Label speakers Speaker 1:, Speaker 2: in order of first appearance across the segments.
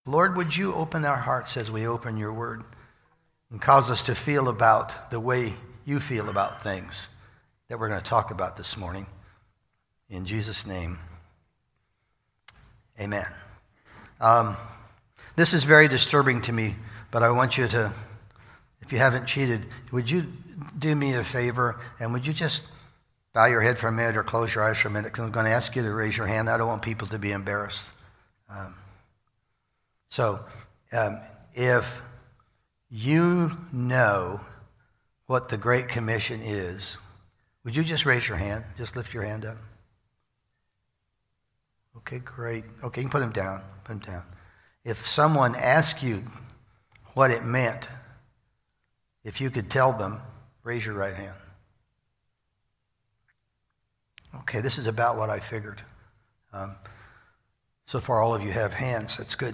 Speaker 1: Lord, would you open our hearts as we open your word and cause us to feel about the way you feel about things that we're going to talk about this morning. In Jesus' name, amen. This is very disturbing to me, but I want you to, if you haven't cheated, would you do me a favor and would you just bow your head for a minute or close your eyes for a minute, because I'm going to ask you to raise your hand. I don't want people to be embarrassed. If you know what the Great Commission is, would you just raise your hand? Just lift your hand up. Okay, great. Okay, you can put them down. Put them down. If someone asked you what it meant, if you could tell them, raise your right hand. Okay, this is about what I figured. So far, all of you have hands. That's good.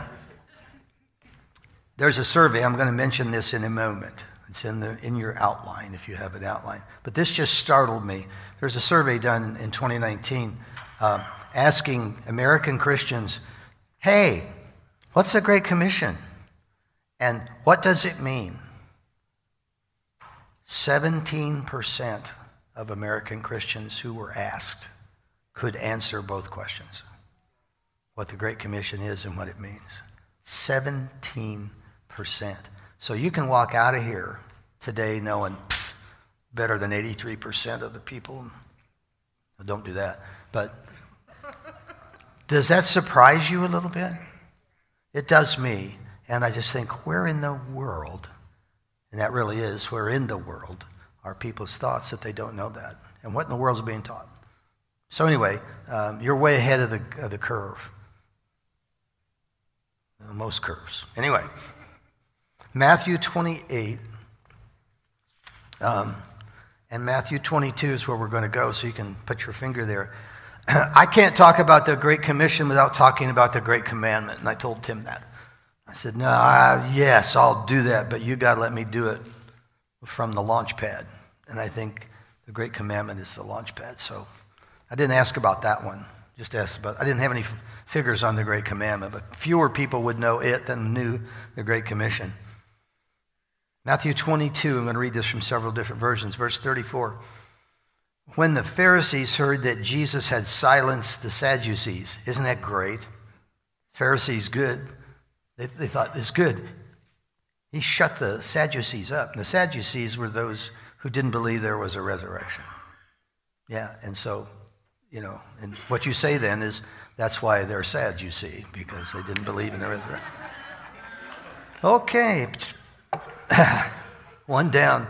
Speaker 1: There's a survey. I'm going to mention this in a moment. It's in your outline if you have an outline. But this just startled me. There's a survey done in 2019 asking American Christians, hey, what's the Great Commission? And what does it mean? 17% of American Christians who were asked could answer both questions. What the Great Commission is and what it means. 17%. So you can walk out of here today knowing better than 83% of the people. Don't do that. But does that surprise you a little bit? It does me. And I just think, where in the world, and that really is, where in the world are people's thoughts that they don't know that? And what in the world is being taught? So anyway, you're way ahead of the curve. Most curves. Anyway, Matthew 28 and Matthew 22 is where we're going to go, so you can put your finger there. I can't talk about the Great Commission without talking about the Great Commandment, and I told Tim that. I said, no, yes, I'll do that, but you got to let me do it from the launch pad. And I think the Great Commandment is the launch pad. So I didn't ask about that one. Just asked about, I didn't have any figures on the Great Commandment, but fewer people would know it than knew the Great Commission. Matthew 22, I'm going to read this from several different versions. Verse 34. When the Pharisees heard that Jesus had silenced the Sadducees, isn't that great? Pharisees, good. They thought, it's good. He shut the Sadducees up. And the Sadducees were those who didn't believe there was a resurrection. Yeah, and so, and what you say then is, that's why they're sad, you see, because they didn't believe in the resurrection. Okay. One down.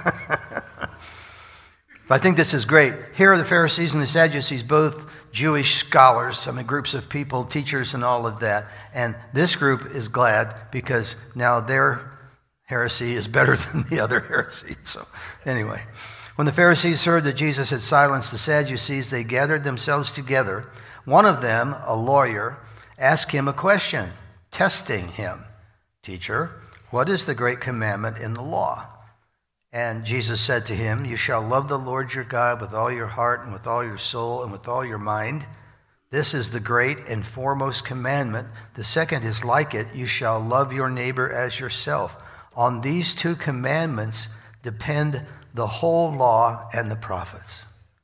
Speaker 1: But I think this is great. Here are the Pharisees and the Sadducees, both Jewish scholars, groups of people, teachers and all of that. And this group is glad because now their heresy is better than the other heresy. So anyway, when the Pharisees heard that Jesus had silenced the Sadducees, they gathered themselves together. One of them, a lawyer, asked him a question, testing him. Teacher, what is the great commandment in the law? And Jesus said to him, you shall love the Lord your God with all your heart and with all your soul and with all your mind. This is the great and foremost commandment. The second is like it. You shall love your neighbor as yourself. On these two commandments depend the whole law and the prophets.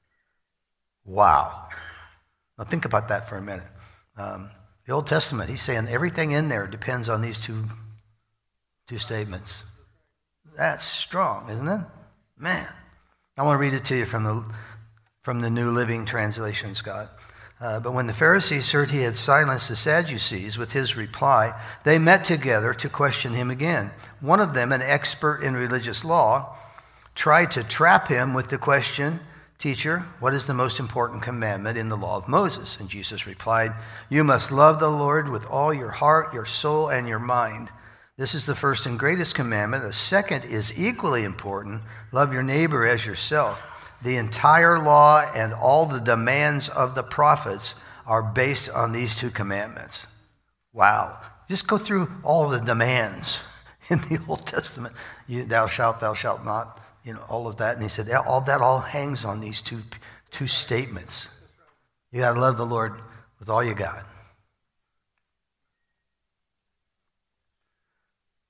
Speaker 1: Wow. Now think about that for a minute. The Old Testament, he's saying everything in there depends on these two statements. That's strong, isn't it? Man. I want to read it to you from the New Living Translation, Scott. But when the Pharisees heard he had silenced the Sadducees with his reply, they met together to question him again. One of them, an expert in religious law, tried to trap him with the question, Teacher, what is the most important commandment in the law of Moses? And Jesus replied, you must love the Lord with all your heart, your soul, and your mind. This is the first and greatest commandment. The second is equally important. Love your neighbor as yourself. The entire law and all the demands of the prophets are based on these two commandments. Wow. Just go through all the demands in the Old Testament. Thou shalt not, all of that. And he said, all that hangs on these two statements. You got to love the Lord with all you got.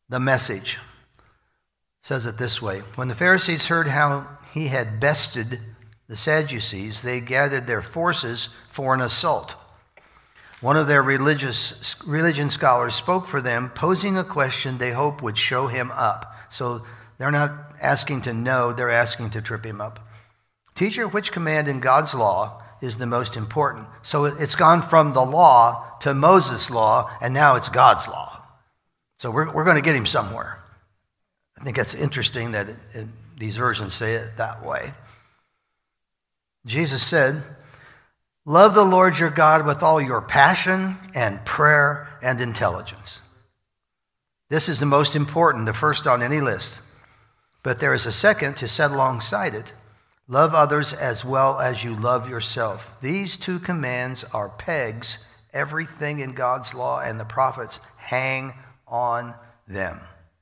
Speaker 1: The Message says it this way. When the Pharisees heard how he had bested the Sadducees, they gathered their forces for an assault. One of their religion scholars spoke for them, posing a question they hope would show him up. So they're not asking to know, they're asking to trip him up. Teacher, which command in God's law is the most important? So it's gone from the law to Moses' law, and now it's God's law. So we're going to get him somewhere. I think that's interesting that these versions say it that way. Jesus said, love the Lord your God with all your passion and prayer and intelligence. This is the most important, the first on any list. But there is a second to set alongside it. Love others as well as you love yourself. These two commands are pegs. Everything in God's law and the prophets hang on them.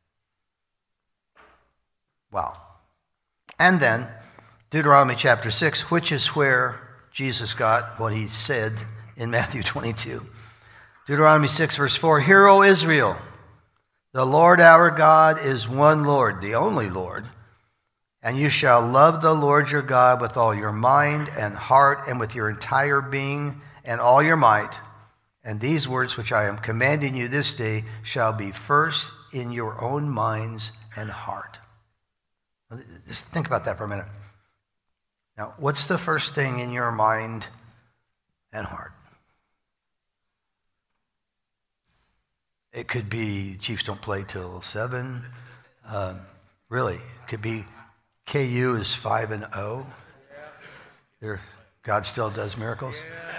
Speaker 1: Wow. And then Deuteronomy chapter 6, which is where Jesus got what he said in Matthew 22. Deuteronomy 6, verse 4, Hear, O Israel, the Lord our God is one Lord, the only Lord, and you shall love the Lord your God with all your mind and heart and with your entire being and all your might. And these words which I am commanding you this day shall be first in your own minds and heart. Just think about that for a minute. Now, what's the first thing in your mind and heart? It could be Chiefs don't play till 7. Really, it could be KU is 5-0. God still does miracles.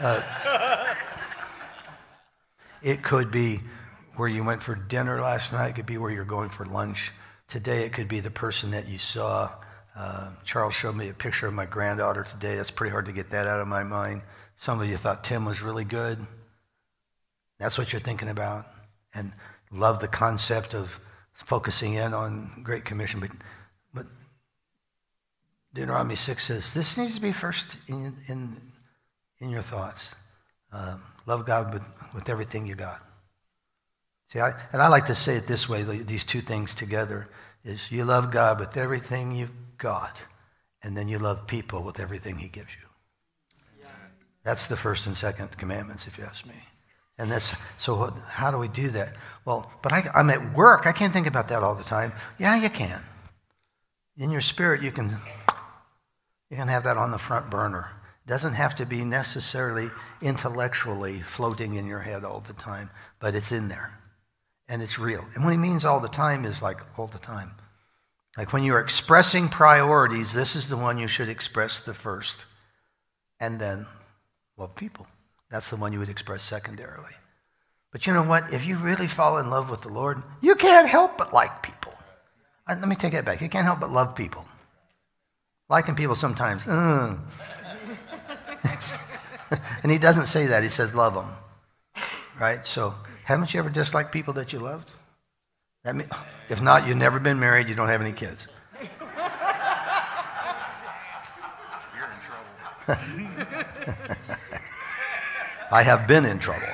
Speaker 1: It could be where you went for dinner last night. It could be where you're going for lunch today. It could be the person that you saw. Charles showed me a picture of my granddaughter today. That's pretty hard to get that out of my mind. Some of you thought Tim was really good. That's what you're thinking about. And love the concept of focusing in on Great Commission. But Deuteronomy 6 says, this needs to be first in your thoughts. Love God with everything you got. See, I like to say it this way, these two things together, is you love God with everything you've got, and then you love people with everything he gives you. That's the first and second commandments, if you ask me. And so how do we do that? Well, but I'm at work. I can't think about that all the time. Yeah, you can. In your spirit, you can have that on the front burner. It doesn't have to be necessarily intellectually floating in your head all the time, but it's in there, and it's real. And what he means all the time is like all the time. Like when you're expressing priorities, this is the one you should express the first, and then love people. That's the one you would express secondarily. But you know what? If you really fall in love with the Lord, you can't help but like people. Let me take that back. You can't help but love people. Liking people sometimes. And he doesn't say that. He says love them. Right? So haven't you ever disliked people that you loved? If not, you've never been married, you don't have any kids.
Speaker 2: You're in trouble.
Speaker 1: I have been in trouble.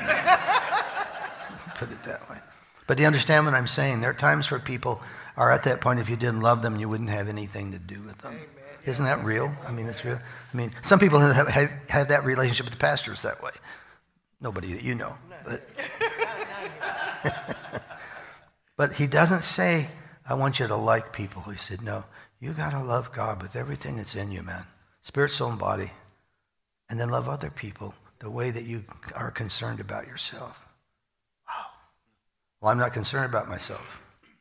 Speaker 1: Put it that way. But do you understand what I'm saying? There are times where people are at that point, if you didn't love them, you wouldn't have anything to do with them. Amen. Isn't that real? I mean, it's real. I mean, some people have that relationship with the pastors that way. Nobody that you know. But he doesn't say, I want you to like people. He said, no, you got to love God with everything that's in you, man. Spirit, soul, and body. And then love other people the way that you are concerned about yourself. Wow. Well, I'm not concerned about myself.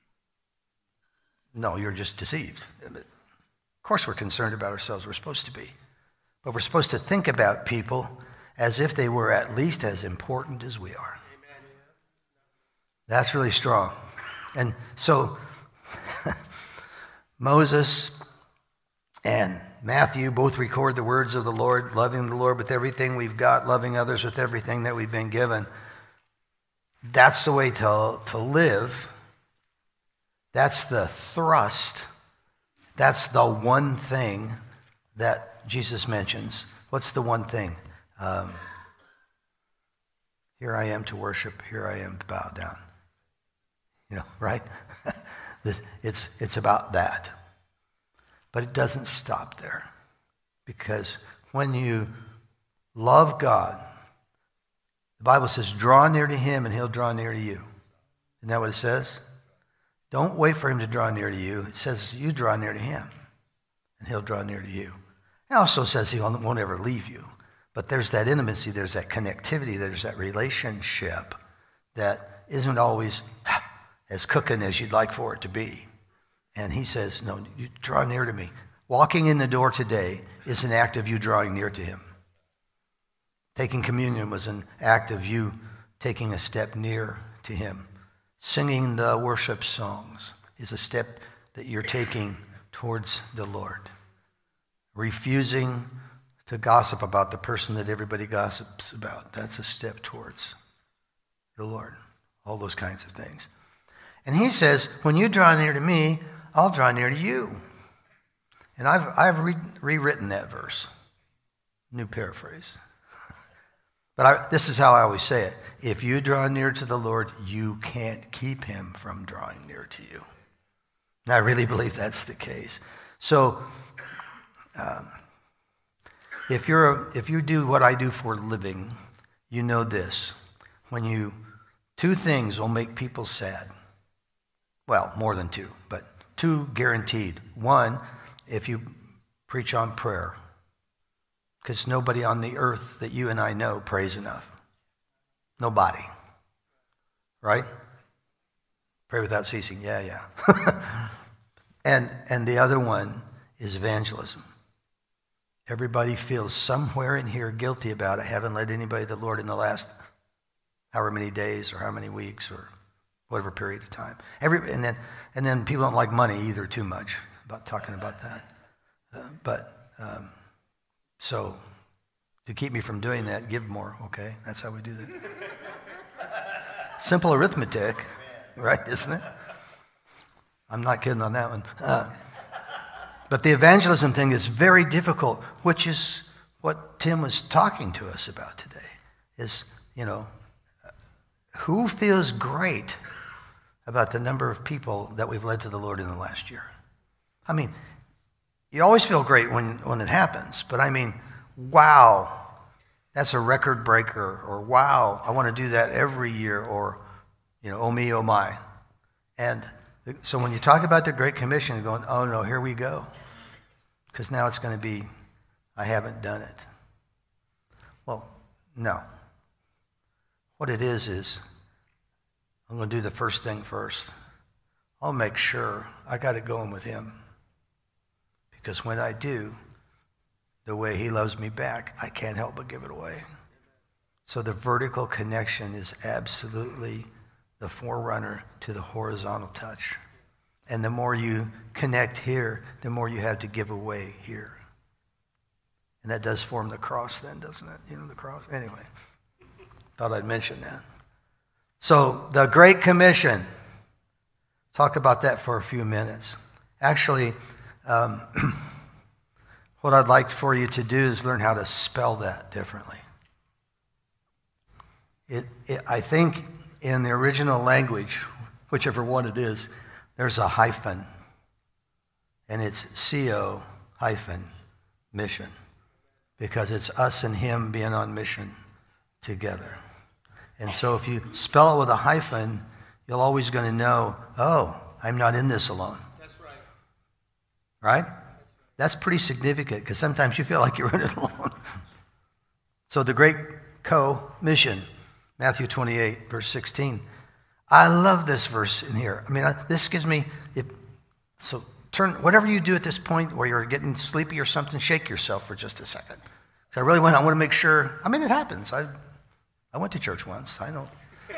Speaker 1: No, you're just deceived. Of course we're concerned about ourselves. We're supposed to be. But we're supposed to think about people as if they were at least as important as we are. That's really strong. And so Moses and Matthew both record the words of the Lord, loving the Lord with everything we've got, loving others with everything that we've been given. That's the way to live. That's the thrust. That's the one thing that Jesus mentions. What's the one thing? Here I am to worship. Here I am to bow down. right? It's about that. But it doesn't stop there. Because when you love God, the Bible says, draw near to him and he'll draw near to you. Isn't that what it says? Don't wait for him to draw near to you. It says you draw near to him and he'll draw near to you. It also says he won't ever leave you. But there's that intimacy, there's that connectivity, there's that relationship that isn't always as cooking as you'd like for it to be. And he says, no, you draw near to me. Walking in the door today is an act of you drawing near to him. Taking communion was an act of you taking a step near to him. Singing the worship songs is a step that you're taking towards the Lord. Refusing to gossip about the person that everybody gossips about, that's a step towards the Lord. All those kinds of things. And he says, when you draw near to me, I'll draw near to you. And I've rewritten that verse. New paraphrase. But this is how I always say it. If you draw near to the Lord, you can't keep him from drawing near to you. And I really believe that's the case. So, if you do what I do for a living, you know this. Two things will make people sad. Well, more than two, but two guaranteed. One, if you preach on prayer, because nobody on the earth that you and I know prays enough. Nobody. Right? Pray without ceasing. Yeah. And the other one is evangelism. Everybody feels somewhere in here guilty about it. Haven't led anybody to the Lord in the last however many days or how many weeks or whatever period of time. And then people don't like money either too much about talking about that. So to keep me from doing that, give more, okay? That's how we do that. Simple arithmetic, right, isn't it? I'm not kidding on that one. But the evangelism thing is very difficult, which is what Tim was talking to us about today, is, who feels great about the number of people that we've led to the Lord in the last year? I mean, you always feel great when it happens, but I mean, wow, that's a record breaker, or wow, I want to do that every year, or, oh me, oh my. And so when you talk about the Great Commission, you're going, oh no, here we go. Because now it's going to be, I haven't done it. Well, no. What it is I'm going to do the first thing first. I'll make sure I got it going with him. Because when I do, the way he loves me back, I can't help but give it away. So the vertical connection is absolutely the forerunner to the horizontal touch. And the more you connect here, the more you have to give away here. And that does form the cross then, doesn't it? The cross. Anyway, thought I'd mention that. So the Great Commission. Talk about that for a few minutes. Actually, what I'd like for you to do is learn how to spell that differently. I think in the original language, whichever one it is, there's a hyphen, and it's CO hyphen mission, because it's us and him being on mission together. And so if you spell it with a hyphen, you're always going to know, oh, I'm not in this alone.
Speaker 3: That's right.
Speaker 1: Right? That's pretty significant, because sometimes you feel like you're in it alone. So the Great Commission, Matthew 28, verse 16. I love this verse in here. I mean, this gives me, so turn, whatever you do at this point where you're getting sleepy or something, shake yourself for just a second. So I want to make sure, I mean, it happens. I went to church once, I know.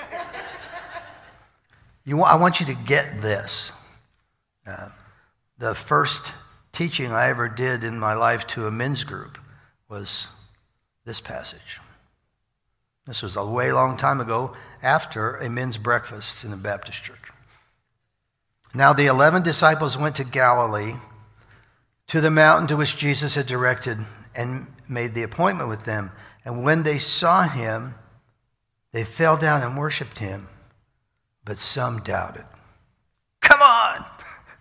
Speaker 1: I want you to get this. The first teaching I ever did in my life to a men's group was this passage. This was a way long time ago after a men's breakfast in a Baptist church. Now the 11 disciples went to Galilee, to the mountain to which Jesus had directed, and made the appointment with them. And when they saw him, they fell down and worshiped him, but some doubted.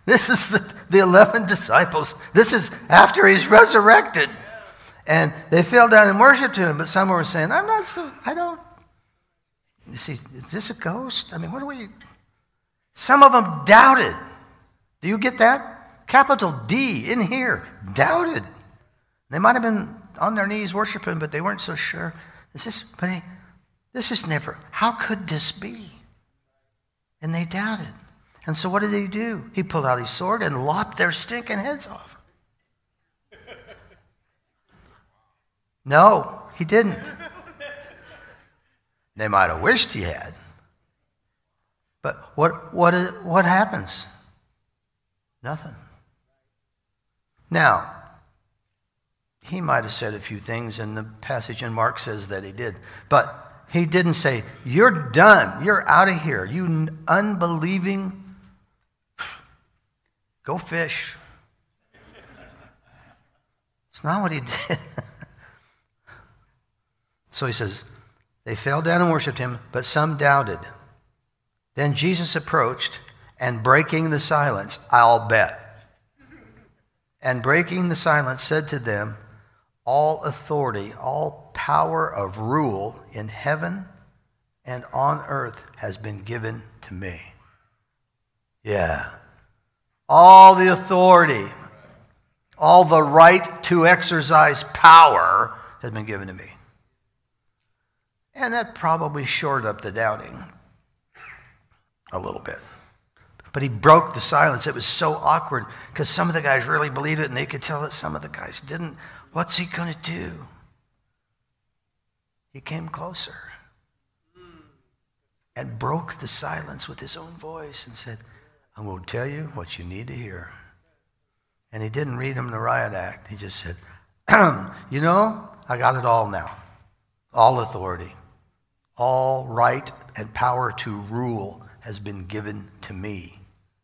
Speaker 1: This is the 11 disciples. This is after he's resurrected. And they fell down and worshiped him, but some were saying, I don't. You see, is this a ghost? I mean, what do we... Some of them doubted. Do you get that? Capital D in here, doubted. They might have been on their knees worshiping, but they weren't so sure. This is never, how could this be? And they doubted. And so what did he do? He pulled out his sword and lopped their stinking heads off. No, he didn't. They might have wished he had. But what happens? Nothing. Now, he might have said a few things, and the passage in Mark says that he did. But he didn't say, you're done. You're out of here. You unbelieving. Go fish. It's not what he did. So he says, they fell down and worshiped him, but some doubted. Then Jesus approached, and breaking the silence, I'll bet. And breaking the silence, said to them, all authority, all power of rule in heaven and on earth has been given to me. Yeah. All the authority, all the right to exercise power has been given to me. And that probably shored up the doubting a little bit. But he broke the silence. It was so awkward because some of the guys really believed it and they could tell that some of the guys didn't. What's he going to do? He came closer and broke the silence with his own voice and said, I'm going to tell you what you need to hear. And he didn't read them the riot act. He just said, you know, I got it all now. All authority, all right and power to rule has been given to me.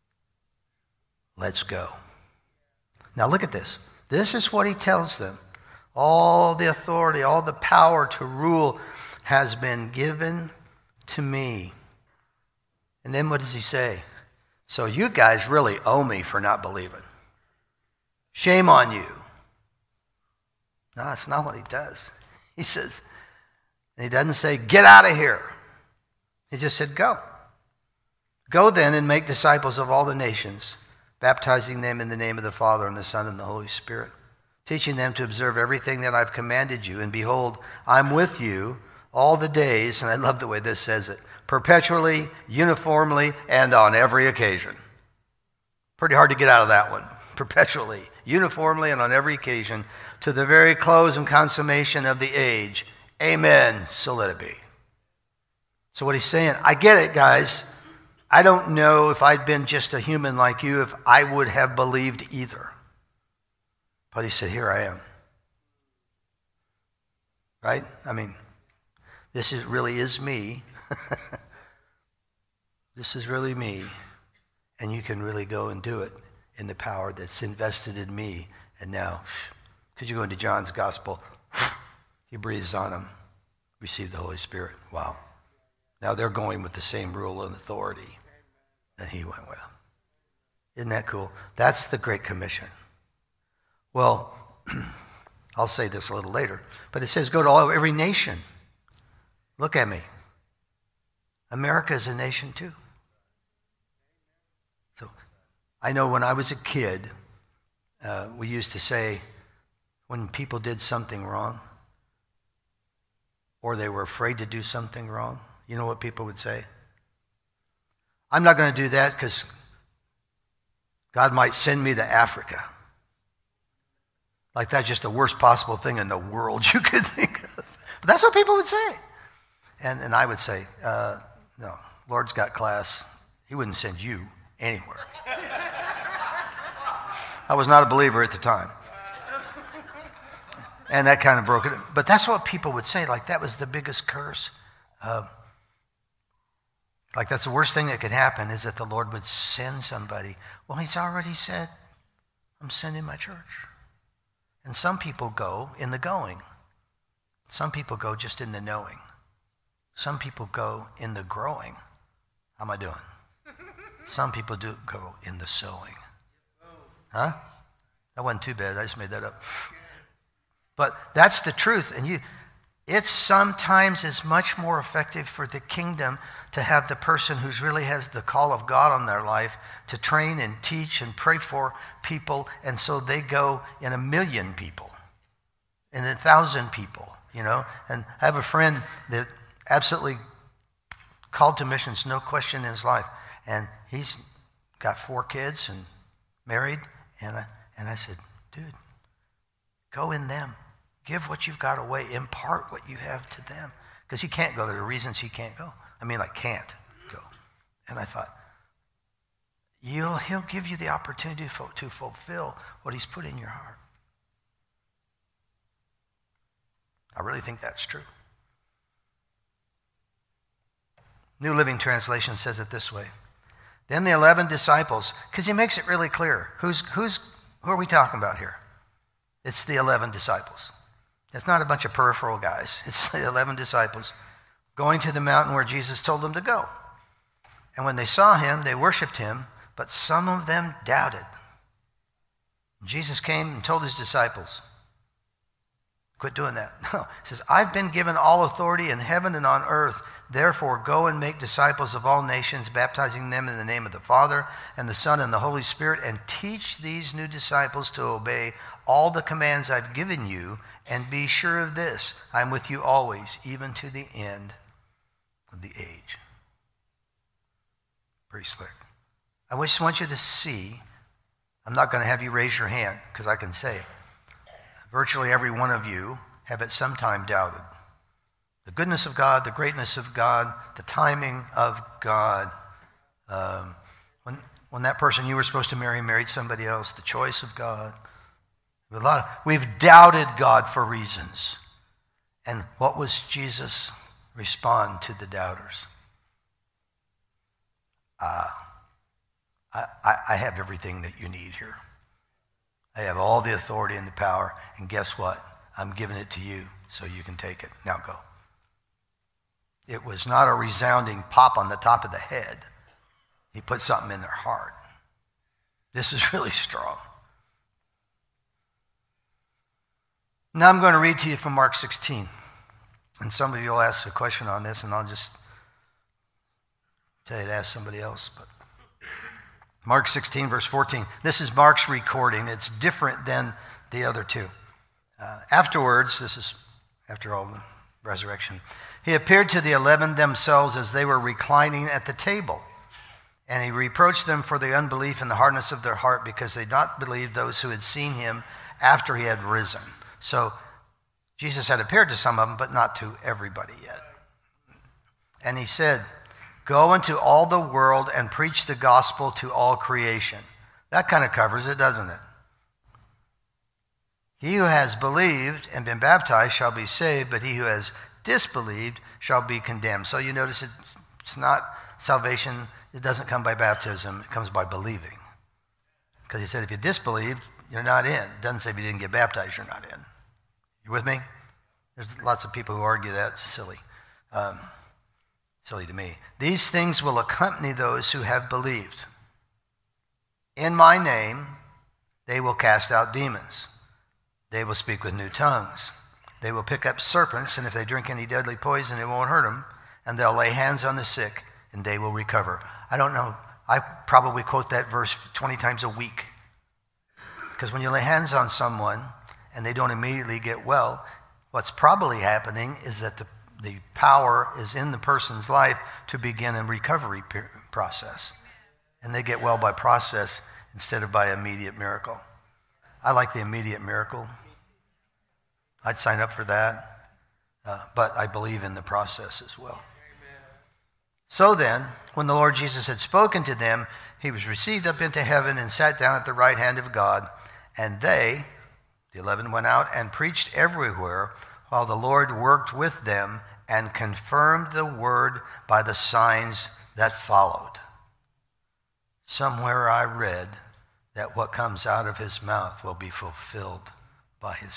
Speaker 1: Let's go. Now look at this. This is what he tells them. All the authority, all the power to rule has been given to me. And then what does he say? So you guys really owe me for not believing. Shame on you. No, that's not what he does. He says, and he doesn't say, get out of here. He just said, go. Go then and make disciples of all the nations, baptizing them in the name of the Father and the Son and the Holy Spirit, teaching them to observe everything that I've commanded you. And behold, I'm with you all the days, and I love the way this says it, perpetually, uniformly, and on every occasion. Pretty hard to get out of that one. Perpetually, uniformly, and on every occasion, to the very close and consummation of the age. Amen. So let it be. So what he's saying, I get it, guys. I don't know if I'd been just a human like you if I would have believed either. But he said, here I am. Right? I mean, really is me. This is really me. And you can really go and do it in the power that's invested in me. And now, could you go into John's gospel? He breathes on them. Receive the Holy Spirit. Wow. Now they're going with the same rule and authority that he went with. Isn't that cool? That's the Great Commission. Well, I'll say this a little later, but it says go to every nation. Look at me. America is a nation too. So I know when I was a kid, we used to say when people did something wrong or they were afraid to do something wrong, you know what people would say? I'm not going to do that because God might send me to Africa. Like that's just the worst possible thing in the world you could think of. But that's what people would say. And I would say, no, Lord's got class. He wouldn't send you anywhere. I was not a believer at the time. And that kind of broke it. But that's what people would say. Like that was the biggest curse. Like that's the worst thing that could happen is that the Lord would send somebody. Well, he's already said, I'm sending my church. And some people go in the going. Some people go just in the knowing. Some people go in the growing. How am I doing? Some people do go in the sowing. Huh? That wasn't too bad. I just made that up. But that's the truth. And it sometimes is much more effective for the kingdom to have the person who really has the call of God on their life to train and teach and pray for people. And so they go in 1,000,000 people, in 1,000 people, you know. And I have a friend that absolutely called to missions, no question in his life. And he's got 4 kids and married. And I said, dude, go in them. Give what you've got away. Impart what you have to them. Because he can't go. There are reasons he can't go. I mean, like, can't go. And I thought, he'll give you the opportunity to fulfill what he's put in your heart. I really think that's true. New Living Translation says it this way. Then the 11 disciples, because he makes it really clear. Who are we talking about here? It's the 11 disciples. It's not a bunch of peripheral guys. It's the 11 disciples going to the mountain where Jesus told them to go. And when they saw him, they worshiped him, but some of them doubted. Jesus came and told his disciples, quit doing that. No, he says, I've been given all authority in heaven and on earth. Therefore, go and make disciples of all nations, baptizing them in the name of the Father and the Son and the Holy Spirit, and teach these new disciples to obey all the commands I've given you, and be sure of this, I'm with you always, even to the end of the age. Pretty slick. I just want you to see, I'm not going to have you raise your hand, because I can say, virtually every one of you have at some time doubted the goodness of God, the greatness of God, the timing of God. When that person you were supposed to marry married somebody else, the choice of God. We've doubted God for reasons. And what was Jesus' respond to the doubters? I have everything that you need here. I have all the authority and the power, and guess what? I'm giving it to you so you can take it. Now go. It was not a resounding pop on the top of the head. He put something in their heart. This is really strong. Now I'm going to read to you from Mark 16. And some of you will ask a question on this, and I'll just tell you to ask somebody else. But Mark 16, verse 14. This is Mark's recording. It's different than the other two. Afterwards, this is after all the resurrection, he appeared to the 11 themselves as they were reclining at the table. And he reproached them for the unbelief and the hardness of their heart, because they did not believe those who had seen him after he had risen. So Jesus had appeared to some of them, but not to everybody yet. And he said, go into all the world and preach the gospel to all creation. That kind of covers it, doesn't it? He who has believed and been baptized shall be saved, but he who has disbelieved shall be condemned. So you notice it's not salvation. It doesn't come by baptism. It comes by believing. Because he said if you disbelieved, you're not in. It doesn't say if you didn't get baptized, you're not in. You with me? There's lots of people who argue that. It's silly. Silly to me. These things will accompany those who have believed. In my name, they will cast out demons. They will speak with new tongues. They will pick up serpents, and if they drink any deadly poison, it won't hurt them. And they'll lay hands on the sick, and they will recover. I don't know. I probably quote that verse 20 times a week. Because when you lay hands on someone and they don't immediately get well, what's probably happening is that the power is in the person's life to begin a recovery process. And they get well by process instead of by immediate miracle. I like the immediate miracle. I'd sign up for that. But I believe in the process as well. So then, when the Lord Jesus had spoken to them, he was received up into heaven and sat down at the right hand of God. And they, the 11, went out and preached everywhere, while the Lord worked with them and confirmed the word by the signs that followed. Somewhere I read that what comes out of his mouth will be fulfilled by his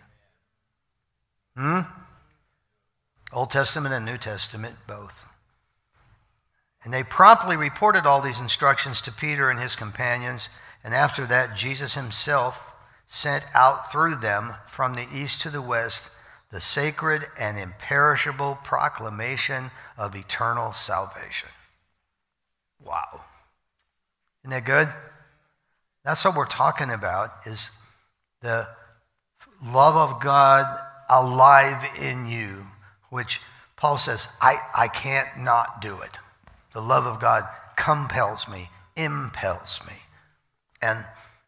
Speaker 1: hand. Old Testament and New Testament, both. And they promptly reported all these instructions to Peter and his companions, and after that, Jesus himself sent out through them from the east to the west the sacred and imperishable proclamation of eternal salvation. Wow. Isn't that good? That's what we're talking about, is the love of God alive in you, which Paul says, I can't not do it. The love of God compels me, impels me. And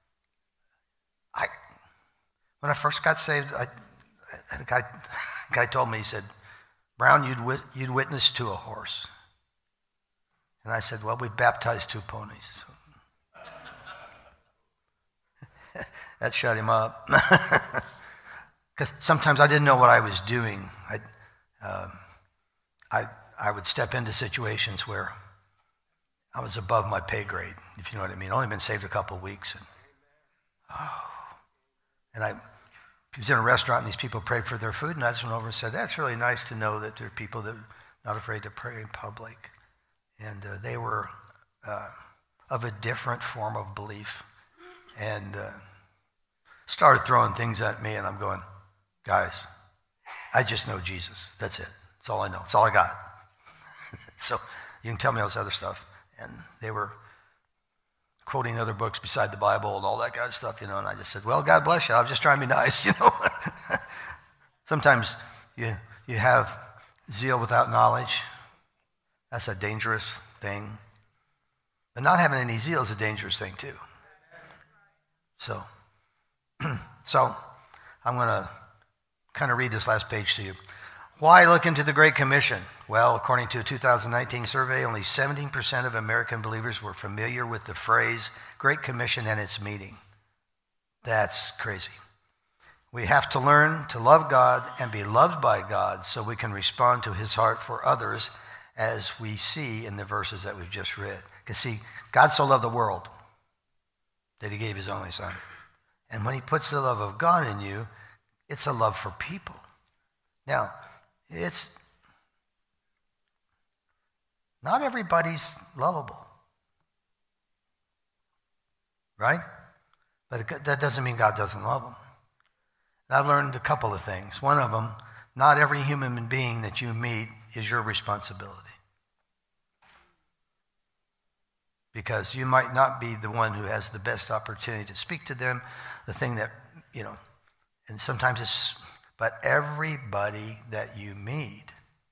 Speaker 1: when I first got saved, a guy told me, he said, Brown, you'd witness to a horse. And I said, well, we baptized 2 ponies. That shut him up. Because sometimes I didn't know what I was doing. I would step into situations where I was above my pay grade, if you know what I mean. Only been saved a couple of weeks. And I was in a restaurant and these people prayed for their food, and I just went over and said, that's really nice to know that there are people that are not afraid to pray in public. And they were of a different form of belief, and started throwing things at me, and I'm going, guys, I just know Jesus. That's it. That's all I know. That's all I got. So you can tell me all this other stuff. And they were quoting other books beside the Bible and all that kind of stuff, and I just said, well, God bless you. I was just trying to be nice, Sometimes you have zeal without knowledge. That's a dangerous thing. But not having any zeal is a dangerous thing too. So I'm going to kind of read this last page to you. Why look into the Great Commission? Well, according to a 2019 survey, only 17% of American believers were familiar with the phrase Great Commission and its meaning. That's crazy. We have to learn to love God and be loved by God so we can respond to his heart for others, as we see in the verses that we've just read. Because see, God so loved the world that he gave his only son. And when he puts the love of God in you, it's a love for people. Now, not everybody's lovable, right? But that doesn't mean God doesn't love them. And I've learned a couple of things. One of them, not every human being that you meet is your responsibility. Because you might not be the one who has the best opportunity to speak to them, the thing that, and sometimes but everybody that you meet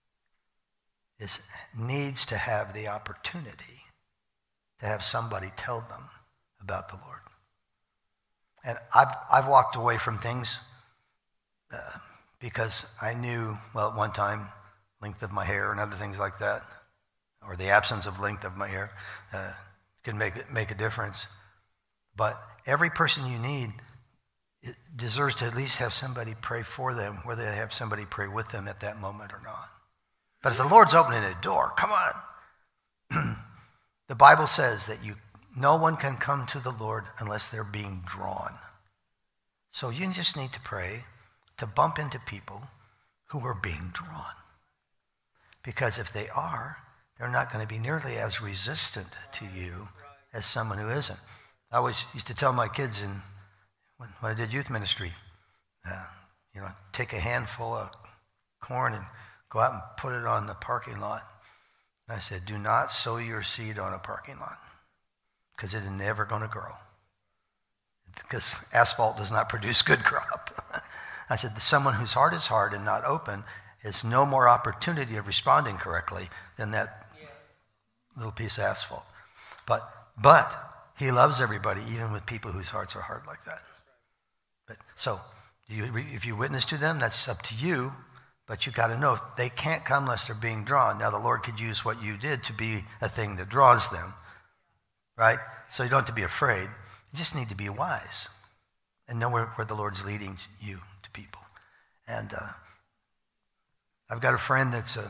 Speaker 1: needs to have the opportunity to have somebody tell them about the Lord. And I've walked away from things because I knew, well, at one time, length of my hair and other things like that, or the absence of length of my hair, can make a difference. But every person you need deserves to at least have somebody pray for them, whether they have somebody pray with them at that moment or not. But if the Lord's opening a door, come on. The Bible says that no one can come to the Lord unless they're being drawn. So you just need to pray to bump into people who are being drawn. Because if they are, they're not going to be nearly as resistant to you as someone who isn't. I always used to tell my kids when I did youth ministry, take a handful of corn and go out and put it on the parking lot. And I said, do not sow your seed on a parking lot, because it is never going to grow. Because asphalt does not produce good crop. I said, someone whose heart is hard and not open has no more opportunity of responding correctly than that little piece of asphalt. But he loves everybody, even with people whose hearts are hard like that. So if you witness to them, that's up to you, but you got to know they can't come unless they're being drawn. Now, the Lord could use what you did to be a thing that draws them, right? So you don't have to be afraid. You just need to be wise and know where the Lord's leading you to people. And I've got a friend that's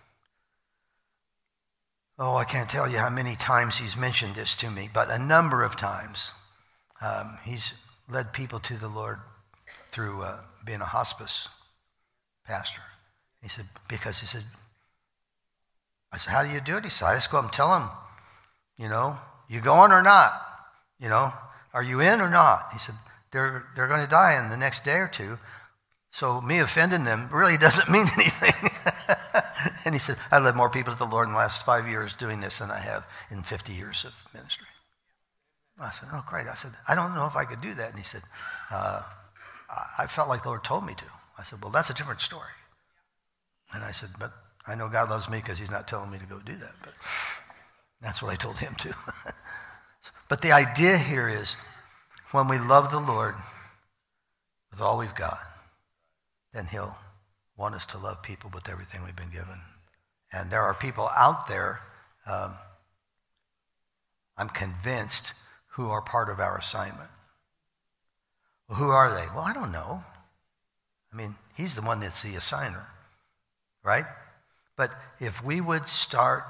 Speaker 1: I can't tell you how many times he's mentioned this to me, but a number of times. He's led people to the Lord through being a hospice pastor. I said, how do you do it? He said, I just go up and tell him, you going or not? are you in or not? He said, they're going to die in the next day or two. So me offending them really doesn't mean anything. And he said, I led more people to the Lord in the last 5 years doing this than I have in 50 years of ministry. I said, oh, great. I said, I don't know if I could do that. And he said, I felt like the Lord told me to. I said, well, that's a different story. And I said, but I know God loves me because he's not telling me to go do that. But that's what I told him too. But the idea here is when we love the Lord with all we've got, then he'll want us to love people with everything we've been given. And there are people out there, I'm convinced, who are part of our assignment. Well, who are they? Well, I don't know. I mean, he's the one that's the assigner, right? But if we would start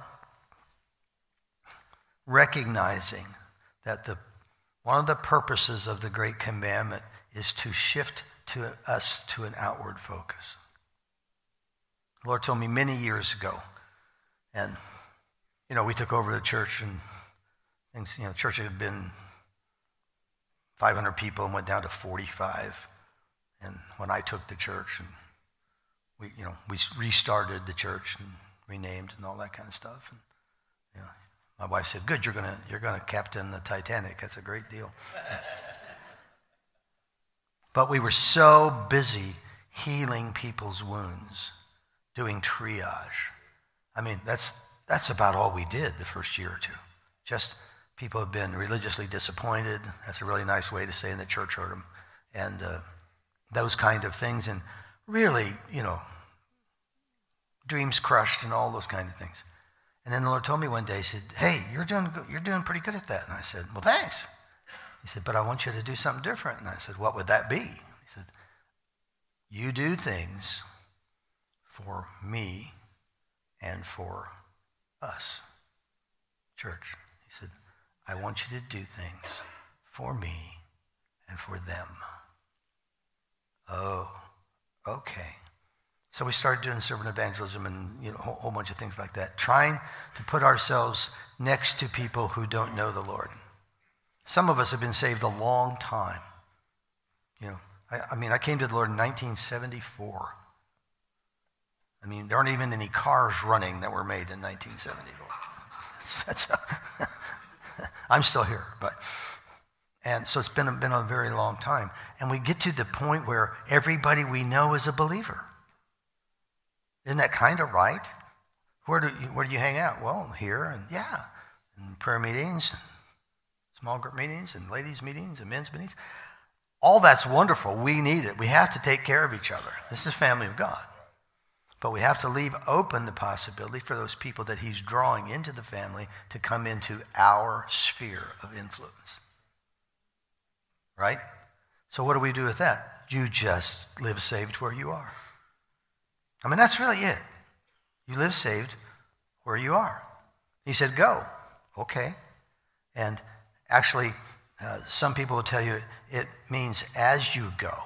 Speaker 1: recognizing that one of the purposes of the Great Commandment is to shift us to an outward focus. The Lord told me many years ago, and, we took over the church and things, the church had been 500 people and went down to 45. And when I took the church, and we restarted the church and renamed and all that kind of stuff. And, my wife said, good, you're gonna captain the Titanic. That's a great deal. But we were so busy healing people's wounds, doing triage. I mean, that's about all we did the first year or two. Just people have been religiously disappointed. That's a really nice way to say, and the church hurt them. And those kind of things. And really, dreams crushed and all those kind of things. And then the Lord told me one day, he said, hey, you're doing pretty good at that. And I said, well, thanks. He said, but I want you to do something different. And I said, what would that be? He said, you do things for me and for us, church. He said, I want you to do things for me and for them. Oh, okay. So we started doing servant evangelism and a whole bunch of things like that, trying to put ourselves next to people who don't know the Lord. Some of us have been saved a long time. I came to the Lord in 1974. There aren't even any cars running that were made in 1974. I'm still here, and so it's been a very long time. And we get to the point where everybody we know is a believer. Isn't that kind of right? Where do you hang out? Well, here and prayer meetings, and small group meetings, and ladies' meetings, and men's meetings. All that's wonderful. We need it. We have to take care of each other. This is family of God. But we have to leave open the possibility for those people that he's drawing into the family to come into our sphere of influence. Right? So what do we do with that? You just live saved where you are. That's really it. You live saved where you are. He said, go. Okay. And actually, some people will tell you it means as you go.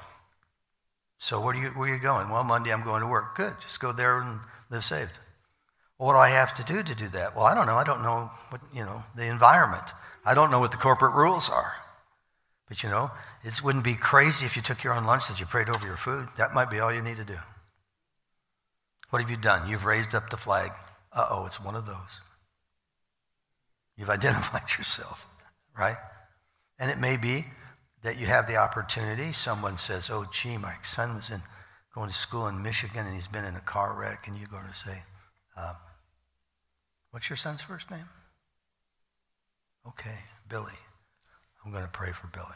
Speaker 1: So where are you going? Well, Monday I'm going to work. Good. Just go there and live saved. Well, what do I have to do that? Well, I don't know. I don't know what, the environment. I don't know what the corporate rules are. But, it wouldn't be crazy if you took your own lunch that you prayed over your food. That might be all you need to do. What have you done? You've raised up the flag. Uh-oh, it's one of those. You've identified yourself, right? And it may be that you have the opportunity. Someone says, oh, gee, my son was going to school in Michigan and he's been in a car wreck. And you're going to say, what's your son's first name? Okay, Billy. I'm going to pray for Billy.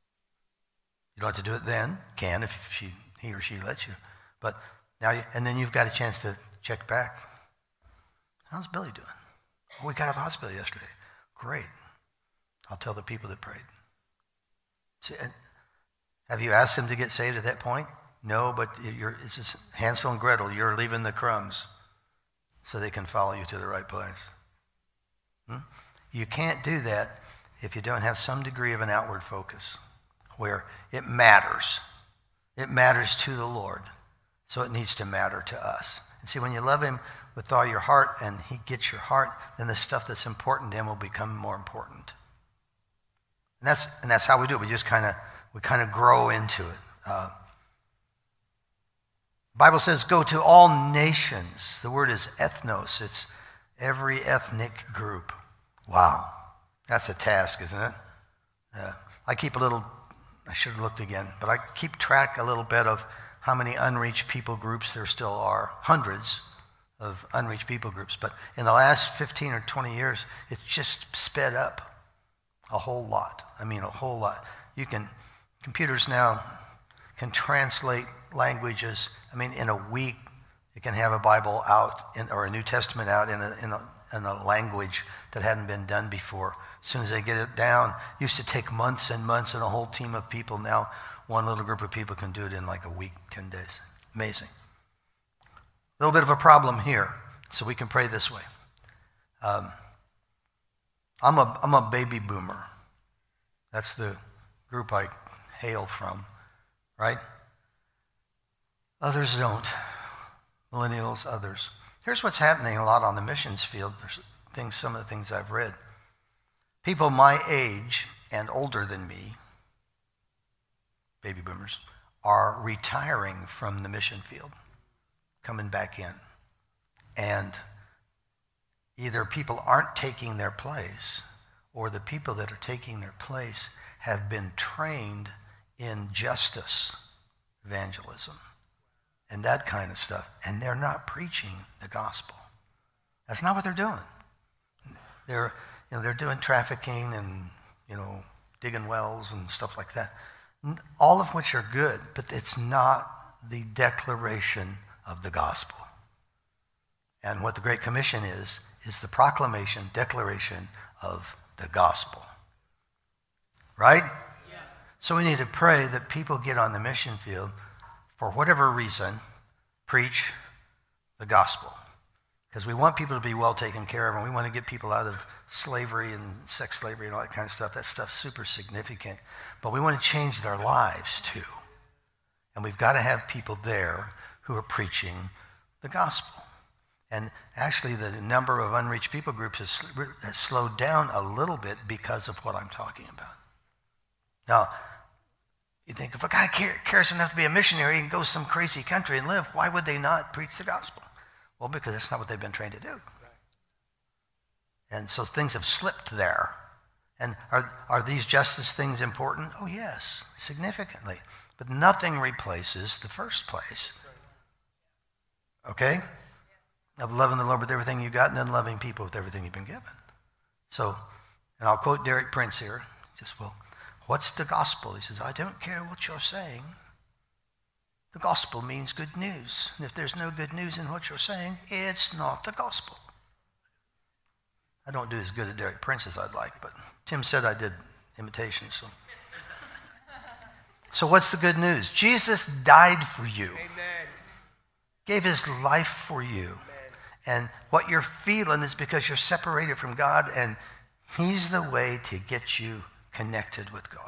Speaker 1: You don't have to do it then. Can if he or she lets you. But now, and then you've got a chance to check back. How's Billy doing? Oh, we got out of the hospital yesterday. Great. I'll tell the people that prayed. See, have you asked them to get saved at that point? No, but it's just Hansel and Gretel. You're leaving the crumbs so they can follow you to the right place. You can't do that if you don't have some degree of an outward focus where it matters. It matters to the Lord, so it needs to matter to us. And see, when you love him with all your heart and he gets your heart, then the stuff that's important to him will become more important. And that's how we do it. We kind of grow into it. The Bible says, go to all nations. The word is ethnos. It's every ethnic group. Wow. That's a task, isn't it? I keep a little, I should have looked again, but I keep track a little bit of how many unreached people groups there still are. Hundreds of unreached people groups. But in the last 15 or 20 years, it's just sped up a whole lot. I mean, a whole lot. Computers now can translate languages. I mean, in a week, you can have a Bible out or a New Testament out in a language that hadn't been done before. As soon as they get it down, used to take months and months and a whole team of people. Now, one little group of people can do it in like a week, 10 days. Amazing. A little bit of a problem here, so we can pray this way. I'm a baby boomer. That's the group I hail from, right? Others don't. Millennials, others. Here's what's happening a lot on the missions field. There's some of the things I've read. People my age and older than me, baby boomers, are retiring from the mission field, coming back in. And either people aren't taking their place, or the people that are taking their place have been trained in justice evangelism and that kind of stuff, and they're not preaching the gospel. That's not what they're doing. They're doing trafficking and digging wells and stuff like that, all of which are good, but it's not the declaration of the gospel. And what the Great Commission is the proclamation, declaration of the gospel. Right? Yes. So we need to pray that people get on the mission field, for whatever reason, preach the gospel. Because we want people to be well taken care of, and we want to get people out of slavery and sex slavery and all that kind of stuff. That stuff's super significant. But we want to change their lives too. And we've got to have people there who are preaching the gospel. And actually, the number of unreached people groups has slowed down a little bit because of what I'm talking about. Now, you think, if a guy cares enough to be a missionary and go to some crazy country and live, why would they not preach the gospel? Well, because that's not what they've been trained to do. And so things have slipped there. And are these justice things important? Oh, yes, significantly. But nothing replaces the first place. Okay? Of loving the Lord with everything you got, and then loving people with everything you've been given. So, and I'll quote Derek Prince here. Well, what's the gospel? He says, I don't care what you're saying. The gospel means good news. And if there's no good news in what you're saying, it's not the gospel. I don't do as good at Derek Prince as I'd like, but Tim said I did imitations. So what's the good news? Jesus died for you. Amen. Gave his life for you. Amen. And what you're feeling is because you're separated from God, and he's the way to get you connected with God.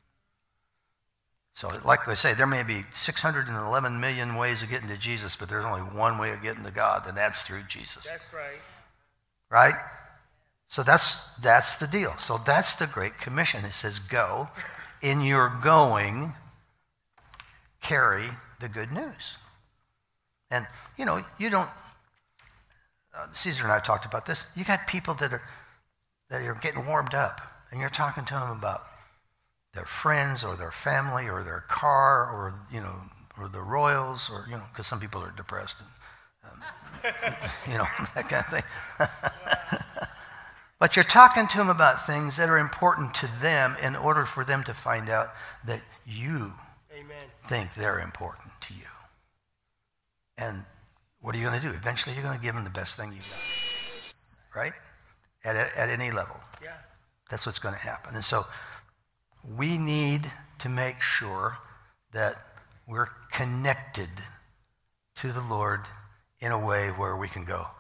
Speaker 1: So like I say, there may be 611 million ways of getting to Jesus, but there's only one way of getting to God, and that's through Jesus.
Speaker 3: That's right.
Speaker 1: Right? So that's the deal. So that's the Great Commission. It says, go. In your going, carry the good news. And, you don't, Caesar and I talked about this. You got people that are getting warmed up, and you're talking to them about their friends or their family or their car or, or the Royals or, because some people are depressed and, that kind of thing. But you're talking to them about things that are important to them in order for them to find out that you Amen. Think they're important to you. And what are you going to do? Eventually you're going to give them the best thing you got, right? At any level. Yeah. That's what's going to happen. And so we need to make sure that we're connected to the Lord in a way where we can go,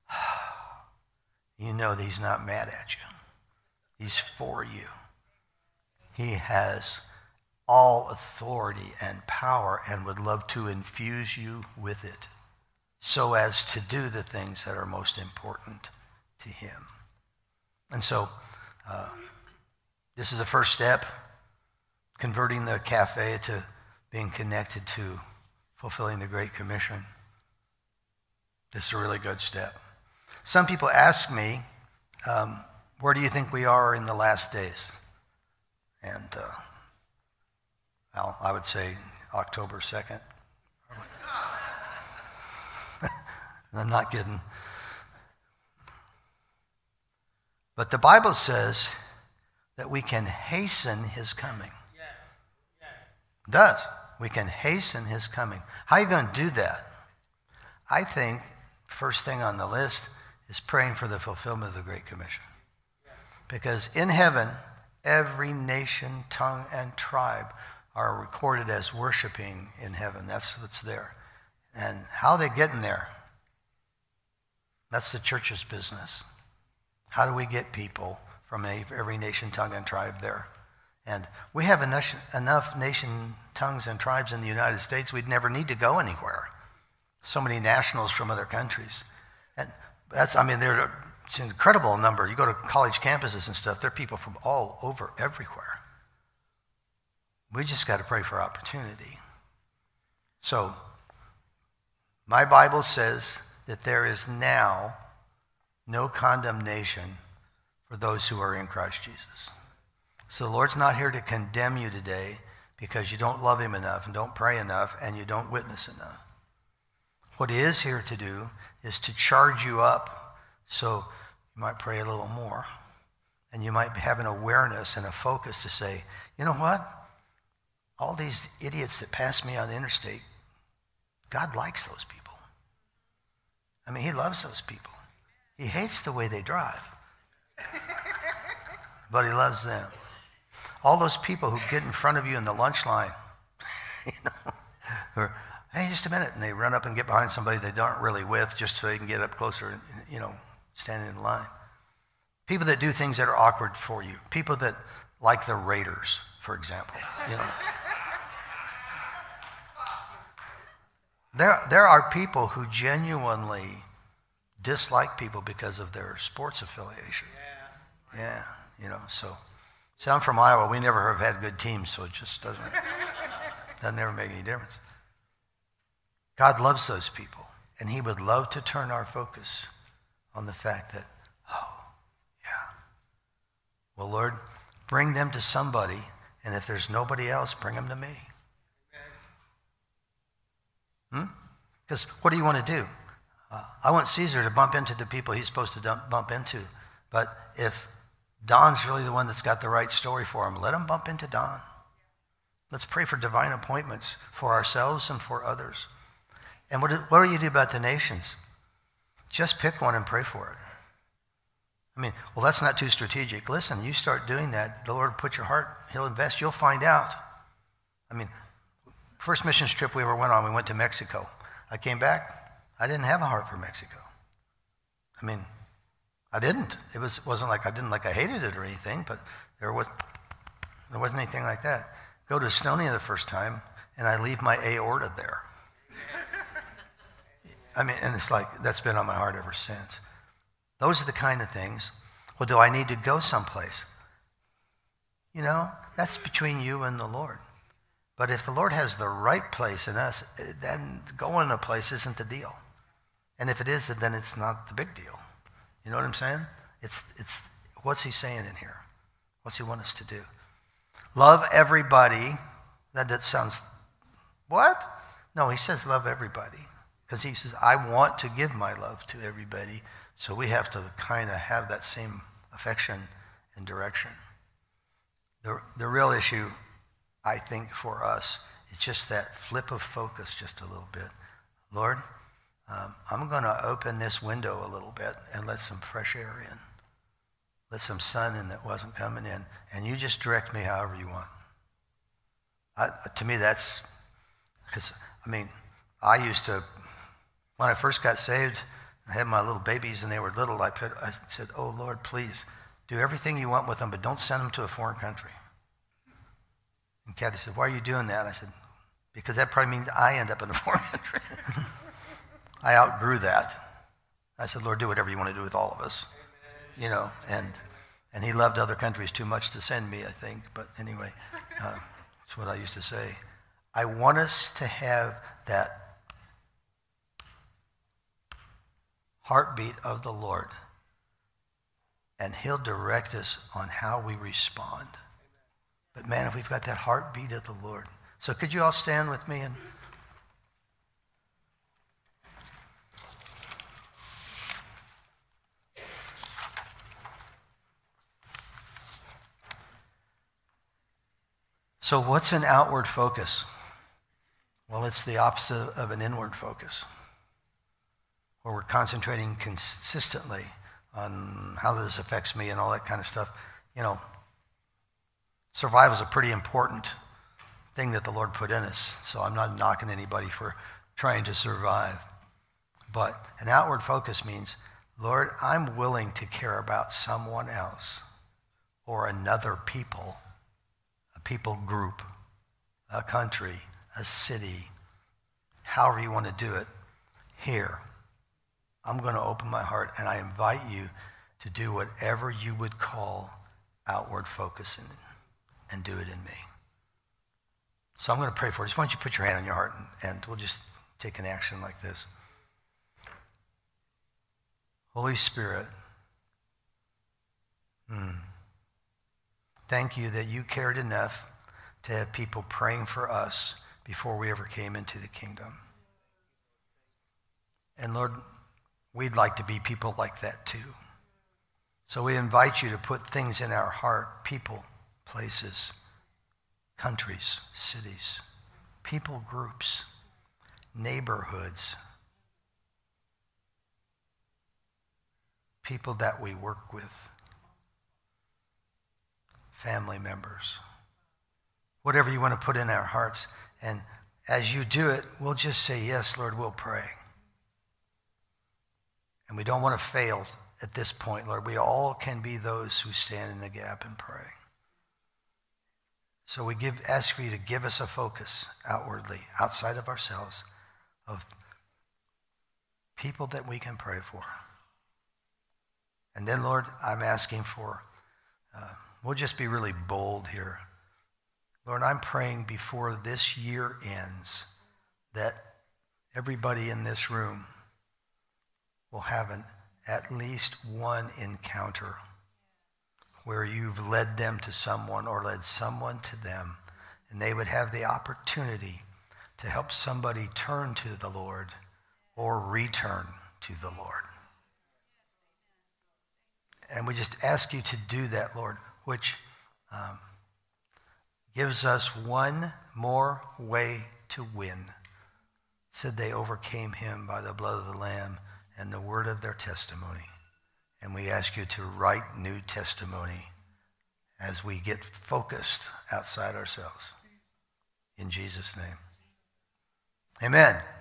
Speaker 1: you know that he's not mad at you. He's for you. He has all authority and power and would love to infuse you with it so as to do the things that are most important to him. And so This is the first step, converting the cafe to being connected to fulfilling the Great Commission. This is a really good step. Some people ask me, where do you think we are in the last days? And I would say October 2nd. I'm not kidding. But the Bible says that we can hasten his coming. It does. We can hasten his coming. How are you going to do that? I think first thing on the list is praying for the fulfillment of the Great Commission. Because in heaven, every nation, tongue, and tribe are recorded as worshiping in heaven. That's what's there. And how are they getting there? That's the church's business. How do we get people from every nation, tongue, and tribe there? And we have enough nation, tongues, and tribes in the United States, we'd never need to go anywhere. So many nationals from other countries. And it's an incredible number. You go to college campuses and stuff, there are people from all over, everywhere. We just got to pray for opportunity. So, my Bible says that there is now no condemnation for those who are in Christ Jesus. So the Lord's not here to condemn you today because you don't love him enough and don't pray enough and you don't witness enough. What he is here to do is to charge you up so you might pray a little more and you might have an awareness and a focus to say, you know what? All these idiots that pass me on the interstate, God likes those people. I mean, he loves those people. He hates the way they drive, but he loves them. All those people who get in front of you in the lunch line, or, hey, just a minute, and they run up and get behind somebody they aren't really with just so they can get up closer and, stand in line. People that do things that are awkward for you. People that like the Raiders, for example. There are people who genuinely dislike people because of their sports affiliation. Yeah, so I'm from Iowa. We never have had good teams, so it just doesn't ever make any difference. God loves those people, and he would love to turn our focus on the fact that, well, Lord, bring them to somebody, and if there's nobody else, bring them to me. Because what do you want to do? I want Caesar to bump into the people he's supposed to bump into. But if Don's really the one that's got the right story for him, let him bump into Don. Let's pray for divine appointments for ourselves and for others. And what do you do about the nations? Just pick one and pray for it. Well, that's not too strategic. Listen, you start doing that, the Lord will put your heart, he'll invest, you'll find out. First missions trip we ever went on, we went to Mexico. I came back, I didn't have a heart for Mexico. I didn't. It wasn't like I hated it or anything, but there wasn't anything like that. Go to Estonia the first time, and I leave my aorta there. And it's like, that's been on my heart ever since. Those are the kind of things. Well, do I need to go someplace? That's between you and the Lord. But if the Lord has the right place in us, then going to a place isn't the deal. And if it is, then it's not the big deal. You know what I'm saying? It's what's he saying in here? What's he want us to do? Love everybody. That sounds, what? No, he says love everybody. Because he says, I want to give my love to everybody. So we have to kind of have that same affection and direction. The real issue, I think, for us, it's just that flip of focus just a little bit. Lord, I'm going to open this window a little bit and let some fresh air in. Let some sun in that wasn't coming in. And you just direct me however you want. To me, that's, because, I used to, when I first got saved, I had my little babies and they were little, I said, oh, Lord, please, do everything you want with them, but don't send them to a foreign country. And Kathy said, why are you doing that? I said, because that probably means I end up in a foreign country. I outgrew that. I said, Lord, do whatever you want to do with all of us. And And he loved other countries too much to send me, I think. But anyway, that's what I used to say. I want us to have that heartbeat of the Lord. And he'll direct us on how we respond. But man, if we've got that heartbeat of the Lord. So could you all stand with me? And so what's an outward focus? Well, it's the opposite of an inward focus, where we're concentrating consistently on how this affects me and all that kind of stuff. You know, survival is a pretty important thing that the Lord put in us. So I'm not knocking anybody for trying to survive. But an outward focus means, Lord, I'm willing to care about someone else or another people, a people group, a country, a city, however you want to do it. Here, I'm going to open my heart and I invite you to do whatever you would call outward focusing and do it in me. So I'm going to pray for you. Just why don't you put your hand on your heart and we'll just take an action like this. Holy Spirit, thank you that you cared enough to have people praying for us before we ever came into the kingdom. And Lord, we'd like to be people like that too. So we invite you to put things in our heart, people, places, countries, cities, people groups, neighborhoods, people that we work with, family members, whatever you want to put in our hearts. And as you do it, we'll just say, yes, Lord, we'll pray. And we don't want to fail at this point, Lord. We all can be those who stand in the gap and pray. So we ask for you to give us a focus outwardly, outside of ourselves, of people that we can pray for. And then, Lord, I'm asking for, we'll just be really bold here. Lord, I'm praying before this year ends that everybody in this room will have at least one encounter where you've led them to someone or led someone to them, and they would have the opportunity to help somebody turn to the Lord or return to the Lord. And we just ask you to do that, Lord, which gives us one more way to win. Said they overcame him by the blood of the Lamb and the word of their testimony. And we ask you to write new testimony as we get focused outside ourselves. In Jesus' name. Amen.